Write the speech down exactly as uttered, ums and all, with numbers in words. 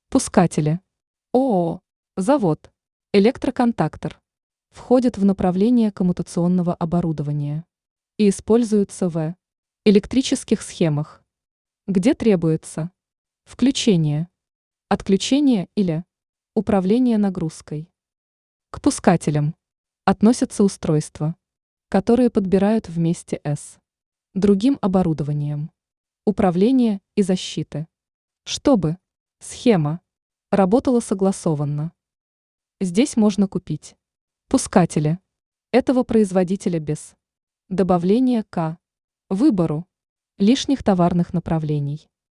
Пускатели. ООО. Завод. Электроконтактор. Входят в направление коммутационного оборудования и используются в электрических схемах, где требуется включение, отключение или управление нагрузкой. К пускателям относятся устройства, которые подбирают вместе с другим оборудованием, управления и защиты, чтобы схема работала согласованно. Здесь можно купить пускатели этого производителя без добавления к выбору лишних товарных направлений.